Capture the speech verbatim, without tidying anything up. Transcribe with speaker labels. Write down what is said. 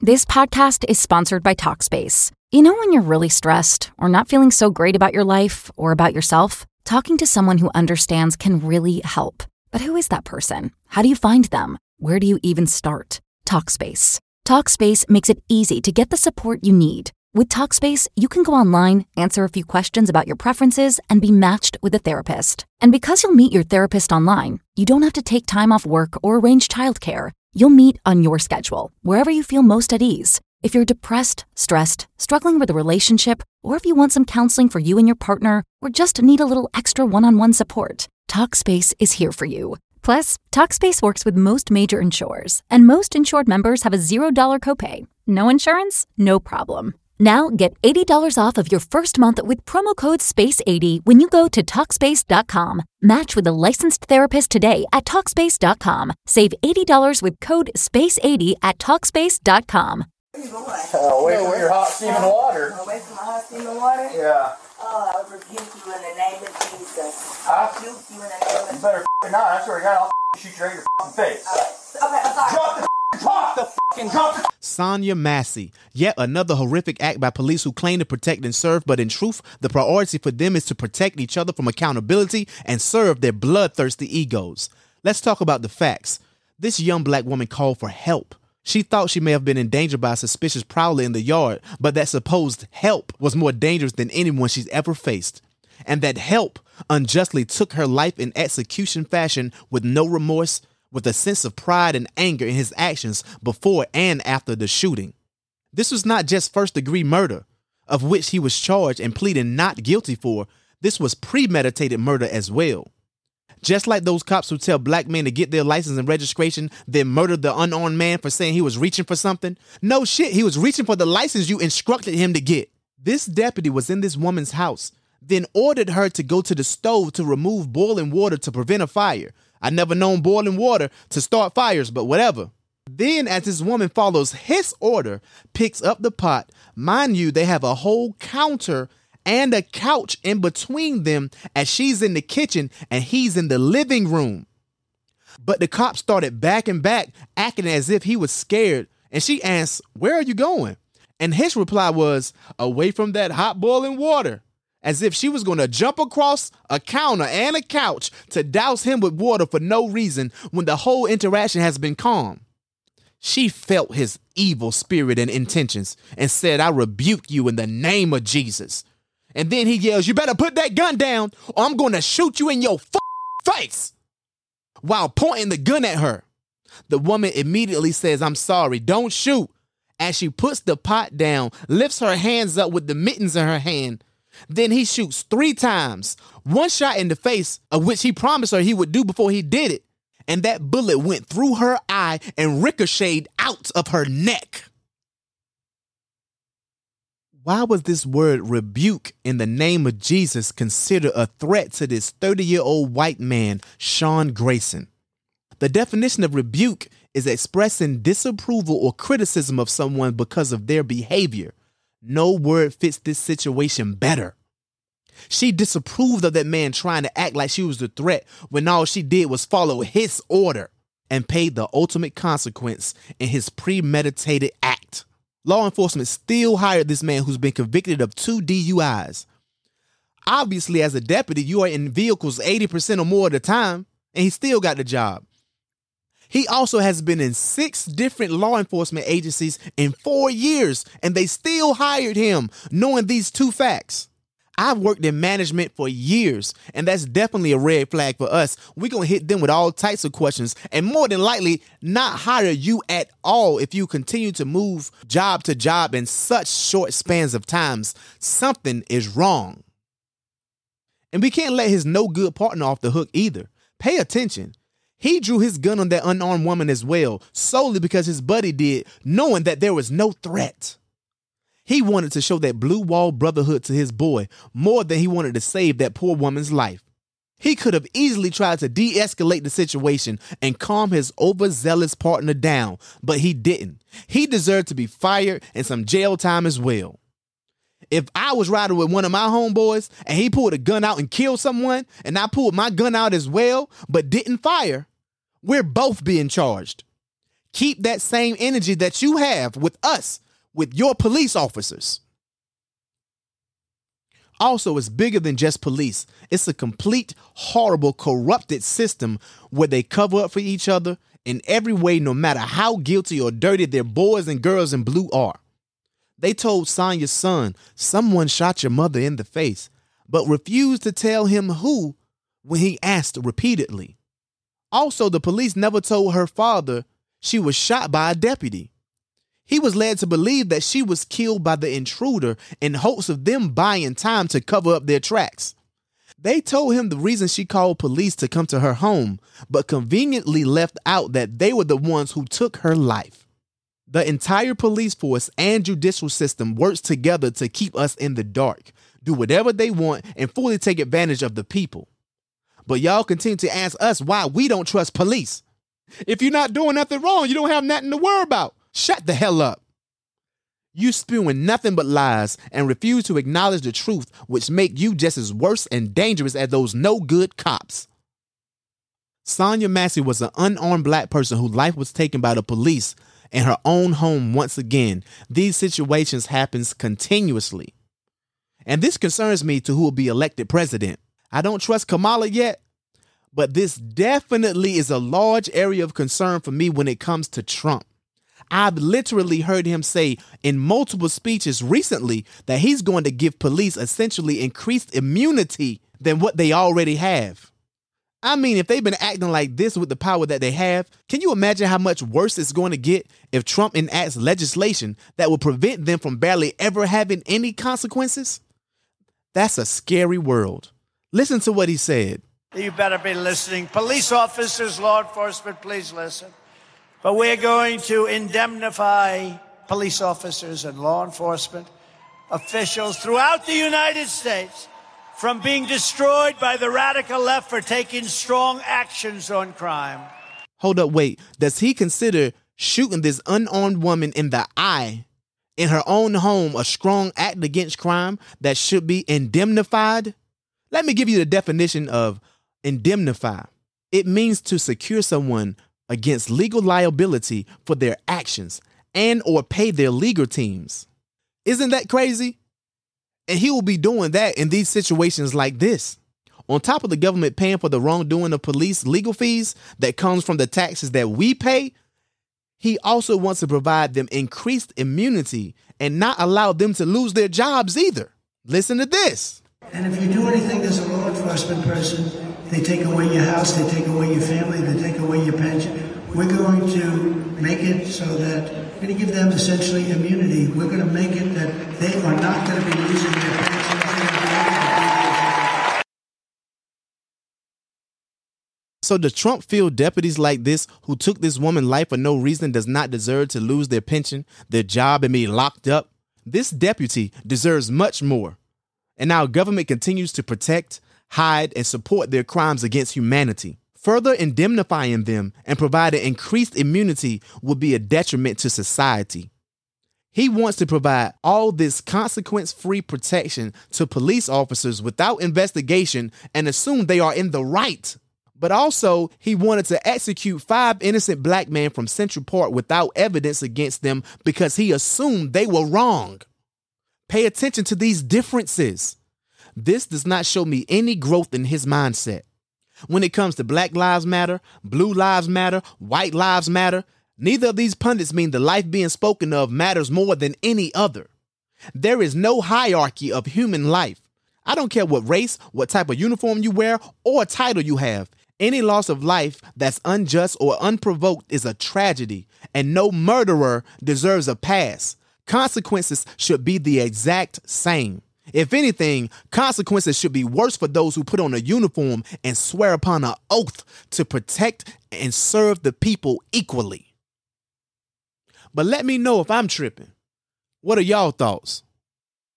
Speaker 1: This podcast is sponsored by Talkspace. You know when you're really stressed or not feeling so great about your life or about yourself? Talking to someone who understands can really help. But who is that person? How do you find them? Where do you even start? Talkspace. Talkspace makes it easy to get the support you need. With Talkspace, you can go online, answer a few questions about your preferences, and be matched with a therapist. And because you'll meet your therapist online, you don't have to take time off work or arrange childcare. You'll meet on your schedule, wherever you feel most at ease. If you're depressed, stressed, struggling with a relationship, or if you want some counseling for you and your partner, or just need a little extra one-on-one support, Talkspace is here for you. Plus, Talkspace works with most major insurers, and most insured members have a zero dollar copay. No insurance? No problem. Now get eighty dollars off of your first month with promo code space eighty when you go to Talkspace dot com. Match with a licensed therapist today at Talkspace dot com. Save eighty dollars with code space eighty at Talkspace dot com.
Speaker 2: Uh, away from your hot steaming water.
Speaker 3: Away from my hot steaming water?
Speaker 2: Yeah.
Speaker 3: Oh, I rebuke you in the name of Jesus.
Speaker 2: I
Speaker 3: rebuke you in the name of Jesus.
Speaker 2: You better f***ing not. I swear to God, I'll shoot you right in your f***ing face.
Speaker 3: Right. Okay, I'm sorry.
Speaker 2: Drop the Drop the fucking drop the
Speaker 4: Sonya Massey, yet another horrific act by police who claim to protect and serve, but in truth, the priority for them is to protect each other from accountability and serve their bloodthirsty egos. Let's talk about the facts. This young black woman called for help. She thought she may have been endangered by a suspicious prowler in the yard, but that supposed help was more dangerous than anyone she's ever faced. And that help unjustly took her life in execution fashion with no remorse, with a sense of pride and anger in his actions before and after the shooting. This was not just first-degree murder, of which he was charged and pleaded not guilty for. This was premeditated murder as well. Just like those cops who tell black men to get their license and registration, then murder the unarmed man for saying he was reaching for something. No shit, he was reaching for the license you instructed him to get. This deputy was in this woman's house, then ordered her to go to the stove to remove boiling water to prevent a fire. I never known boiling water to start fires, but whatever. Then as this woman follows his order, picks up the pot, mind you, they have a whole counter and a couch in between them as she's in the kitchen and he's in the living room. But the cop started backing back, acting as if he was scared, and she asked, "Where are you going?" And his reply was, "Away from that hot boiling water," as if she was going to jump across a counter and a couch to douse him with water for no reason when the whole interaction has been calm. She felt his evil spirit and intentions and said, "I rebuke you in the name of Jesus." And then he yells, "You better put that gun down or I'm going to shoot you in your f- face," while pointing the gun at her. The woman immediately says, "I'm sorry, don't shoot," as she puts the pot down, lifts her hands up with the mittens in her hand. Then he shoots three times, one shot in the face, of which he promised her he would do before he did it. And that bullet went through her eye and ricocheted out of her neck. Why was this word rebuke in the name of Jesus considered a threat to this thirty-year-old white man, Sean Grayson? The definition of rebuke is expressing disapproval or criticism of someone because of their behavior. No word fits this situation better. She disapproved of that man trying to act like she was the threat when all she did was follow his order and paid the ultimate consequence in his premeditated act. Law enforcement still hired this man who's been convicted of two D U Is. Obviously, as a deputy, you are in vehicles eighty percent or more of the time, and he still got the job. He also has been in six different law enforcement agencies in four years, and they still hired him, knowing these two facts. I've worked in management for years, and that's definitely a red flag for us. We're going to hit them with all types of questions and more than likely not hire you at all if you continue to move job to job in such short spans of times. Something is wrong. And we can't let his no good partner off the hook either. Pay attention. He drew his gun on that unarmed woman as well, solely because his buddy did, knowing that there was no threat. He wanted to show that blue wall brotherhood to his boy more than he wanted to save that poor woman's life. He could have easily tried to de-escalate the situation and calm his overzealous partner down, but he didn't. He deserved to be fired and some jail time as well. If I was riding with one of my homeboys and he pulled a gun out and killed someone, and I pulled my gun out as well, but didn't fire, we're both being charged. Keep that same energy that you have with us, with your police officers. Also, it's bigger than just police. It's a complete, horrible, corrupted system where they cover up for each other in every way, no matter how guilty or dirty their boys and girls in blue are. They told Sonya's son, someone shot your mother in the face, but refused to tell him who when he asked repeatedly. Also, the police never told her father she was shot by a deputy. He was led to believe that she was killed by the intruder in hopes of them buying time to cover up their tracks. They told him the reason she called police to come to her home, but conveniently left out that they were the ones who took her life. The entire police force and judicial system works together to keep us in the dark, do whatever they want, and fully take advantage of the people. But y'all continue to ask us why we don't trust police. If you're not doing nothing wrong, you don't have nothing to worry about. Shut the hell up. You spewing nothing but lies and refuse to acknowledge the truth, which make you just as worse and dangerous as those no good cops. Sonya Massey was an unarmed black person whose life was taken by the police in her own home once again. These situations happen continuously. And this concerns me to who will be elected president. I don't trust Kamala yet, but this definitely is a large area of concern for me when it comes to Trump. I've literally heard him say in multiple speeches recently that he's going to give police essentially increased immunity than what they already have. I mean, if they've been acting like this with the power that they have, can you imagine how much worse it's going to get if Trump enacts legislation that will prevent them from barely ever having any consequences? That's a scary world. Listen to what he said.
Speaker 5: You better be listening. Police officers, law enforcement, please listen. But we're going to indemnify police officers and law enforcement officials throughout the United States from being destroyed by the radical left for taking strong actions on crime.
Speaker 4: Hold up, wait. Does he consider shooting this unarmed woman in the eye in her own home a strong act against crime that should be indemnified? Let me give you the definition of indemnify. It means to secure someone against legal liability for their actions and or pay their legal teams. Isn't that crazy? And he will be doing that in these situations like this. On top of the government paying for the wrongdoing of police legal fees that comes from the taxes that we pay, he also wants to provide them increased immunity and not allow them to lose their jobs either. Listen to this.
Speaker 6: And if you do anything as a law enforcement person, they take away your house, they take away your family, they take away your pension. We're going to make it so that we're going to give them essentially immunity. We're going to make it that they are not going to be losing their pensions.
Speaker 4: So does Trump feel deputies like this who took this woman's life for no reason does not deserve to lose their pension, their job, and be locked up? This deputy deserves much more. And our government continues to protect, hide, and support their crimes against humanity. Further indemnifying them and providing increased immunity would be a detriment to society. He wants to provide all this consequence-free protection to police officers without investigation and assume they are in the right. But also, he wanted to execute five innocent black men from Central Park without evidence against them because he assumed they were wrong. Pay attention to these differences. This does not show me any growth in his mindset. When it comes to Black Lives Matter, Blue Lives Matter, White Lives Matter, neither of these pundits mean the life being spoken of matters more than any other. There is no hierarchy of human life. I don't care what race, what type of uniform you wear, or title you have. Any loss of life that's unjust or unprovoked is a tragedy, and no murderer deserves a pass. Consequences should be the exact same. If anything, consequences should be worse for those who put on a uniform and swear upon an oath to protect and serve the people equally. But let me know if I'm tripping. What are y'all thoughts?